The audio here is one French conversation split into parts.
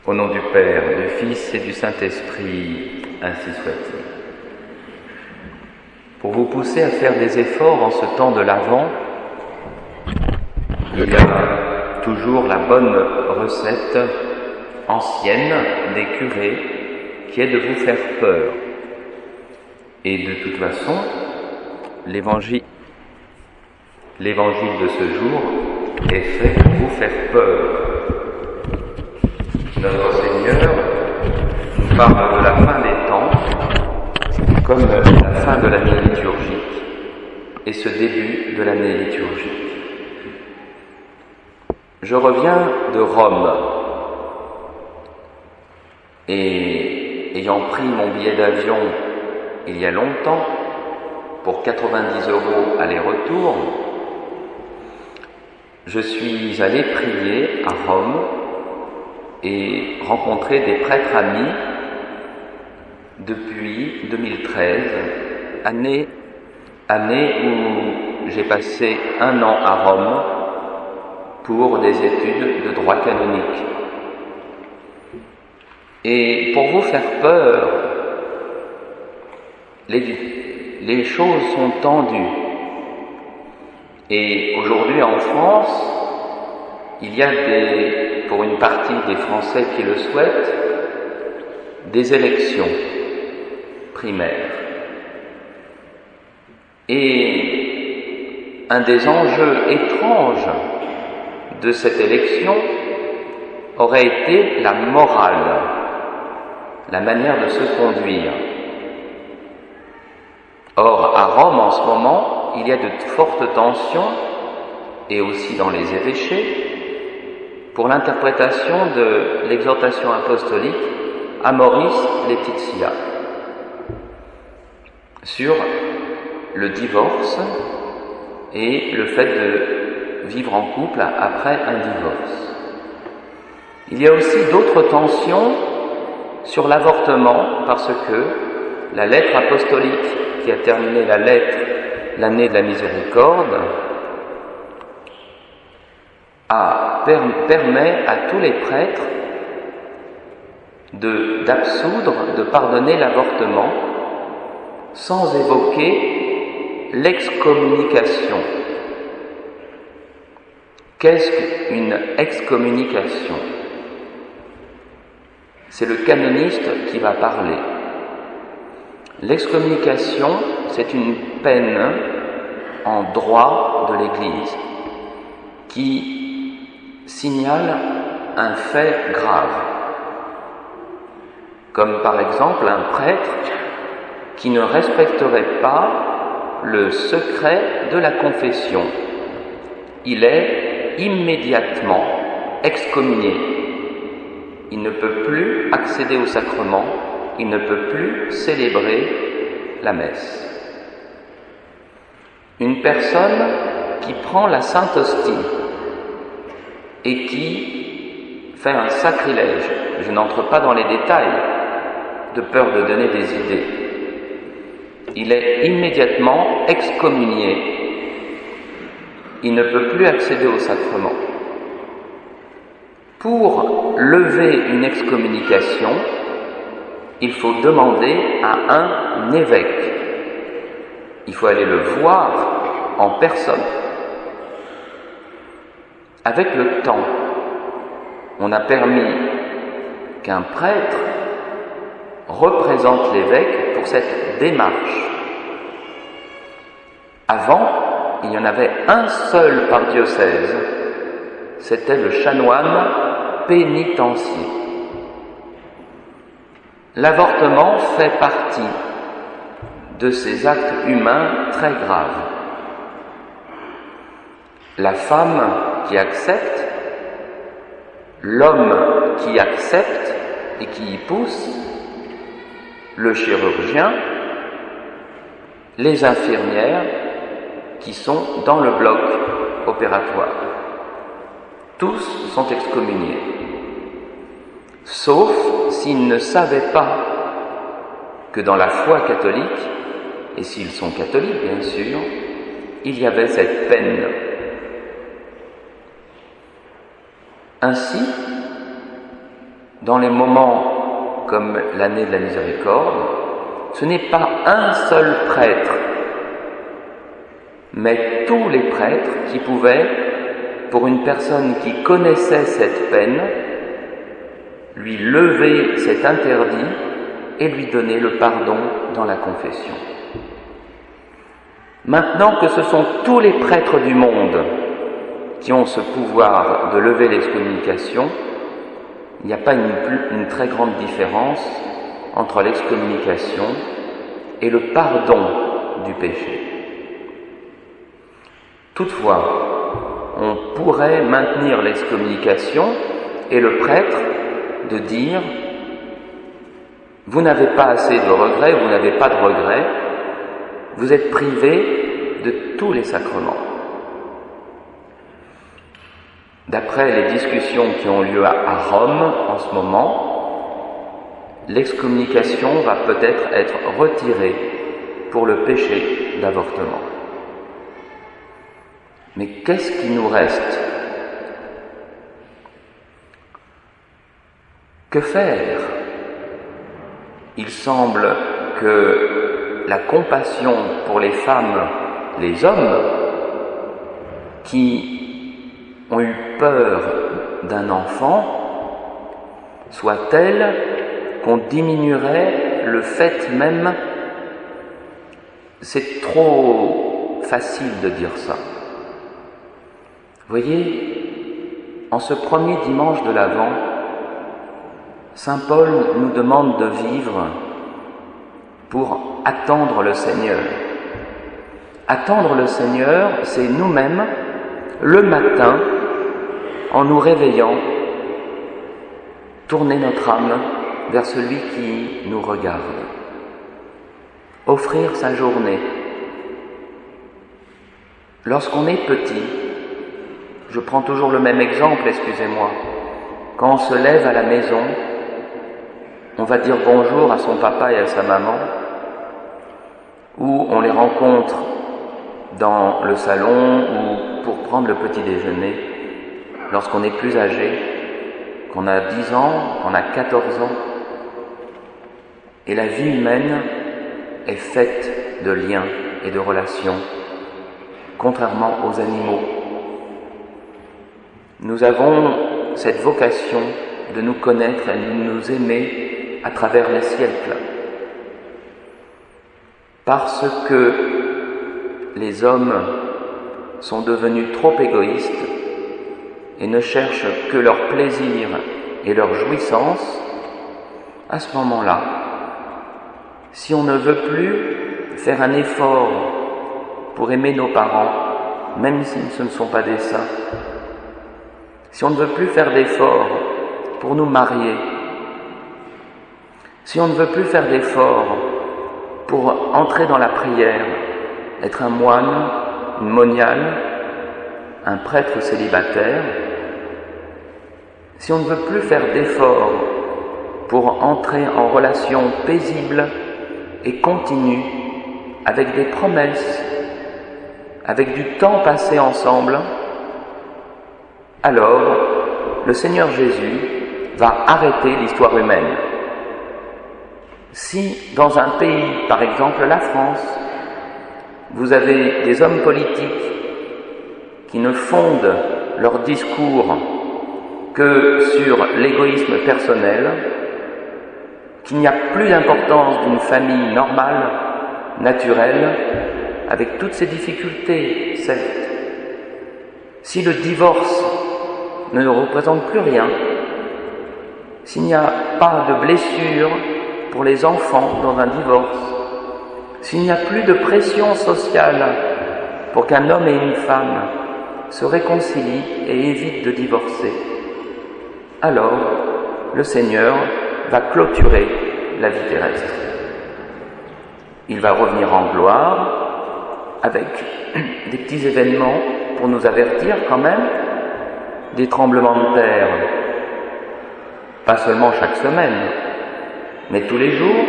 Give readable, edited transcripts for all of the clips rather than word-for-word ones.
Au nom du Père, du Fils et du Saint-Esprit, ainsi soit-il. Pour vous pousser à faire des efforts en ce temps de l'Avent, il y a toujours la bonne recette ancienne des curés qui est de vous faire peur. Et de toute façon, l'évangile de ce jour est fait pour vous faire peur. Notre Seigneur nous parle de la fin des temps comme la fin de l'année liturgique et ce début de l'année liturgique. Je reviens de Rome et ayant pris mon billet d'avion il y a longtemps pour 90 € aller-retour, je suis allé prier à Rome et rencontrer des prêtres amis depuis 2013, année où j'ai passé 1 an à Rome pour des études de droit canonique. Et pour vous faire peur, les choses sont tendues. Et aujourd'hui en France, il y a pour une partie des Français qui le souhaitent, des élections primaires. Et un des enjeux étranges de cette élection aurait été la morale, la manière de se conduire. Or, à Rome en ce moment, il y a de fortes tensions, et aussi dans les évêchés, pour l'interprétation de l'exhortation apostolique Amoris Laetitia sur le divorce et le fait de vivre en couple après un divorce. Il y a aussi d'autres tensions sur l'avortement, parce que la lettre apostolique qui a terminé l'année de la miséricorde permet à tous les prêtres d'absoudre, de pardonner l'avortement sans évoquer l'excommunication. Qu'est-ce qu'une excommunication? C'est le canoniste qui va parler. L'excommunication, c'est une peine en droit de l'Église qui signale un fait grave, comme par exemple un prêtre qui ne respecterait pas le secret de la confession. Il est immédiatement excommunié. Il ne peut plus accéder au sacrement, il ne peut plus célébrer la messe. Une personne qui prend la Sainte Hostie et qui fait un sacrilège, je n'entre pas dans les détails, de peur de donner des idées, il est immédiatement excommunié. Il ne peut plus accéder au sacrement. Pour lever une excommunication, il faut demander à un évêque. Il faut aller le voir en personne. Avec le temps, on a permis qu'un prêtre représente l'évêque pour cette démarche. Avant, il y en avait un seul par diocèse, c'était le chanoine pénitencier. L'avortement fait partie de ces actes humains très graves. La femme qui accepte, l'homme qui accepte et qui y pousse, le chirurgien, les infirmières qui sont dans le bloc opératoire. Tous sont excommuniés, sauf s'ils ne savaient pas que dans la foi catholique, et s'ils sont catholiques bien sûr, il y avait cette peine. dans les moments comme l'année de la miséricorde, ce n'est pas un seul prêtre, mais tous les prêtres qui pouvaient, pour une personne qui connaissait cette peine, lui lever cet interdit et lui donner le pardon dans la confession. Maintenant que ce sont tous les prêtres du monde qui ont ce pouvoir de lever l'excommunication, il n'y a pas une très grande différence entre l'excommunication et le pardon du péché. Toutefois, on pourrait maintenir l'excommunication et le prêtre de dire « Vous n'avez pas assez de regrets, vous n'avez pas de regrets, vous êtes privé de tous les sacrements. » D'après les discussions qui ont lieu à Rome en ce moment, l'excommunication va peut-être être retirée pour le péché d'avortement. Mais qu'est-ce qui nous reste? Que faire? Il semble que la compassion pour les femmes, les hommes, qui ont eu peur d'un enfant, soit telle qu'on diminuerait le fait même. C'est trop facile de dire ça. Vous voyez, en ce premier dimanche de l'Avent, Saint Paul nous demande de vivre pour attendre le Seigneur. Attendre le Seigneur, c'est nous-mêmes, le matin, en nous réveillant, tourner notre âme vers celui qui nous regarde. Offrir sa journée. Lorsqu'on est petit, je prends toujours le même exemple, excusez-moi, quand on se lève à la maison, on va dire bonjour à son papa et à sa maman, ou on les rencontre dans le salon ou pour prendre le petit déjeuner, lorsqu'on est plus âgé, qu'on a 10 ans, qu'on a 14 ans. Et la vie humaine est faite de liens et de relations, contrairement aux animaux. Nous avons cette vocation de nous connaître et de nous aimer à travers les siècles. Parce que les hommes sont devenus trop égoïstes et ne cherchent que leur plaisir et leur jouissance, à ce moment-là, si on ne veut plus faire un effort pour aimer nos parents, même si ce ne sont pas des saints, si on ne veut plus faire d'efforts pour nous marier, si on ne veut plus faire d'efforts pour entrer dans la prière, être un moine, une moniale, un prêtre célibataire, si on ne veut plus faire d'efforts pour entrer en relation paisible et continue avec des promesses, avec du temps passé ensemble, alors le Seigneur Jésus va arrêter l'histoire humaine. Si dans un pays, par exemple la France, vous avez des hommes politiques qui ne fondent leur discours que sur l'égoïsme personnel, qu'il n'y a plus d'importance d'une famille normale, naturelle, avec toutes ses difficultés, certes. Si le divorce ne représente plus rien, s'il n'y a pas de blessure pour les enfants dans un divorce, s'il n'y a plus de pression sociale pour qu'un homme et une femme se réconcilient et évitent de divorcer, alors le Seigneur va clôturer la vie terrestre. Il va revenir en gloire avec des petits événements pour nous avertir quand même, des tremblements de terre, pas seulement chaque semaine, mais tous les jours,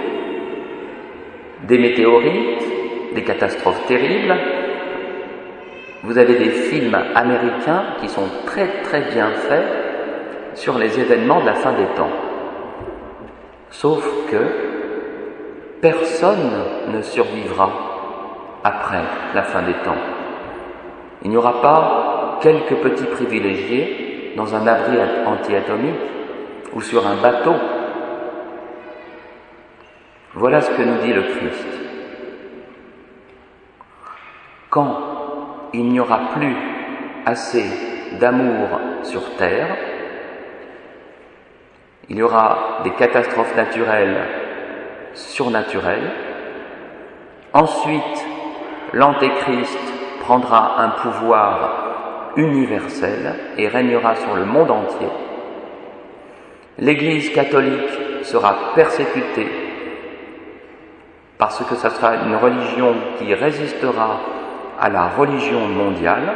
des météorites, des catastrophes terribles. Vous avez des films américains qui sont très très bien faits sur les événements de la fin des temps. Sauf que personne ne survivra après la fin des temps. Il n'y aura pas quelques petits privilégiés dans un abri anti-atomique ou sur un bateau. Voilà ce que nous dit le Christ. Quand il n'y aura plus assez d'amour sur terre, il y aura des catastrophes naturelles, surnaturelles. Ensuite, l'Antéchrist prendra un pouvoir universel et régnera sur le monde entier. L'Église catholique sera persécutée parce que ce sera une religion qui résistera à la religion mondiale,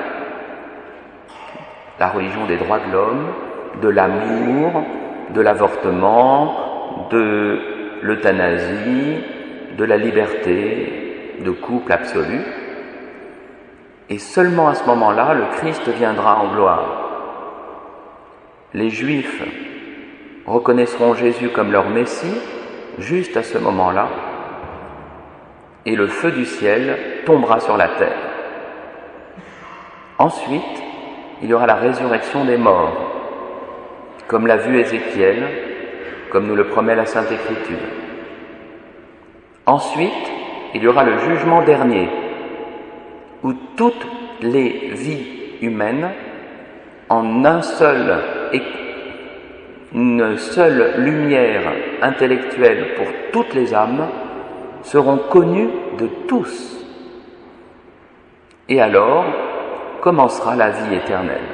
la religion des droits de l'homme, de l'amour, de l'avortement, de l'euthanasie, de la liberté de couple absolue. Et seulement à ce moment-là, le Christ viendra en gloire. Les Juifs reconnaîtront Jésus comme leur Messie, juste à ce moment-là, et le feu du ciel tombera sur la terre. Ensuite, il y aura la résurrection des morts, comme l'a vu Ézéchiel, comme nous le promet la Sainte Écriture. Ensuite, il y aura le jugement dernier, où toutes les vies humaines, en une seule lumière intellectuelle pour toutes les âmes, seront connues de tous. Et alors commencera la vie éternelle.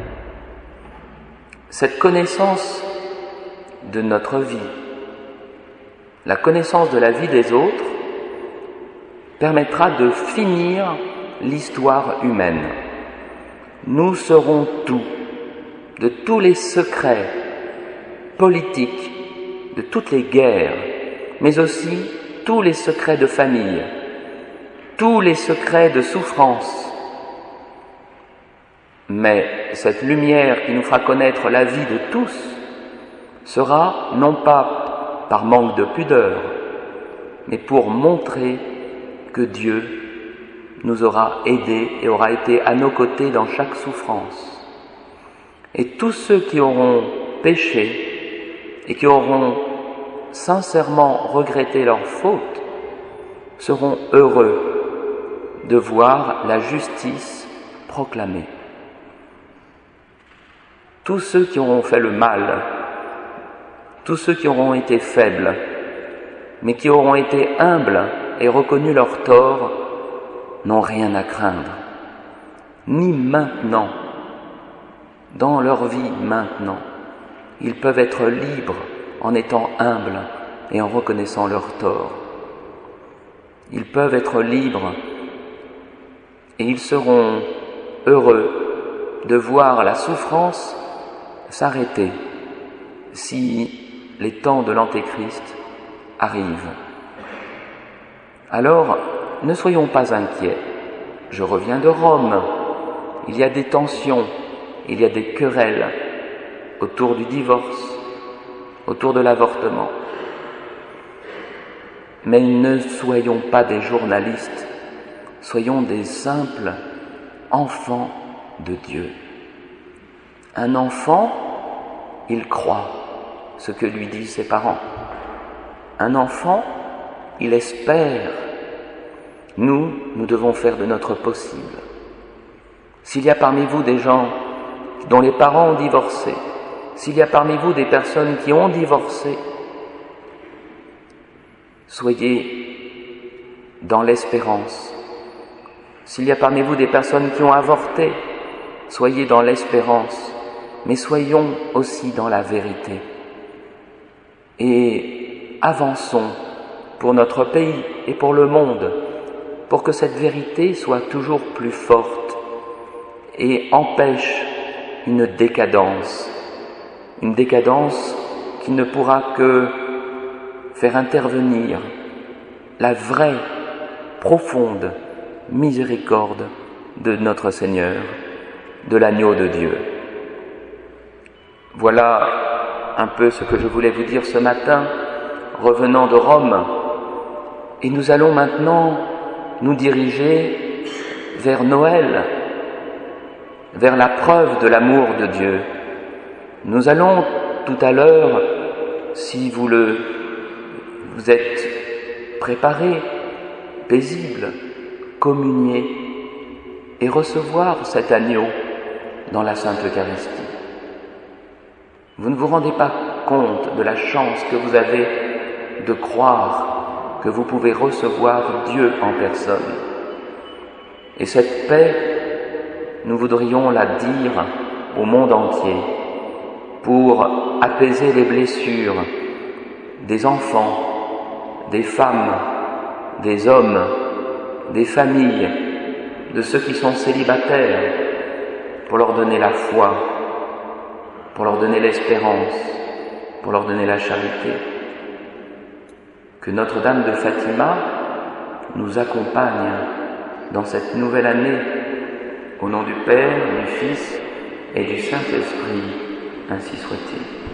Cette connaissance de notre vie, la connaissance de la vie des autres, permettra de finir l'histoire humaine. Nous saurons tout, de tous les secrets politiques, de toutes les guerres, mais aussi tous les secrets de famille, tous les secrets de souffrance. Mais cette lumière qui nous fera connaître la vie de tous sera non pas par manque de pudeur, mais pour montrer que Dieu nous aura aidés et aura été à nos côtés dans chaque souffrance. Et tous ceux qui auront péché et qui auront sincèrement regretté leurs fautes seront heureux de voir la justice proclamée. Tous ceux qui auront fait le mal, tous ceux qui auront été faibles, mais qui auront été humbles et reconnu leur tort, n'ont rien à craindre, ni maintenant, dans leur vie maintenant. Ils peuvent être libres en étant humbles et en reconnaissant leur tort. Ils peuvent être libres et ils seront heureux de voir la souffrance s'arrêter si les temps de l'Antéchrist arrivent. Alors, ne soyons pas inquiets. Je reviens de Rome. Il y a des tensions, il y a des querelles autour du divorce, autour de l'avortement. Mais ne soyons pas des journalistes, soyons des simples enfants de Dieu. Un enfant, il croit ce que lui disent ses parents. Un enfant, il espère. Nous devons faire de notre possible. S'il y a parmi vous des gens dont les parents ont divorcé, s'il y a parmi vous des personnes qui ont divorcé, soyez dans l'espérance. S'il y a parmi vous des personnes qui ont avorté, soyez dans l'espérance, mais soyons aussi dans la vérité. Et avançons pour notre pays et pour le monde, pour que cette vérité soit toujours plus forte et empêche une décadence qui ne pourra que faire intervenir la vraie, profonde miséricorde de notre Seigneur, de l'agneau de Dieu. Voilà un peu ce que je voulais vous dire ce matin, revenant de Rome. Et nous allons maintenant nous diriger vers Noël, vers la preuve de l'amour de Dieu. Nous allons tout à l'heure, si vous êtes préparés, paisibles, communier et recevoir cet agneau dans la Sainte Eucharistie. Vous ne vous rendez pas compte de la chance que vous avez de croire que vous pouvez recevoir Dieu en personne. Et cette paix, nous voudrions la dire au monde entier pour apaiser les blessures des enfants, des femmes, des hommes, des familles, de ceux qui sont célibataires, pour leur donner la foi, pour leur donner l'espérance, pour leur donner la charité. Que Notre-Dame de Fatima nous accompagne dans cette nouvelle année, au nom du Père, du Fils et du Saint-Esprit, ainsi soit-il.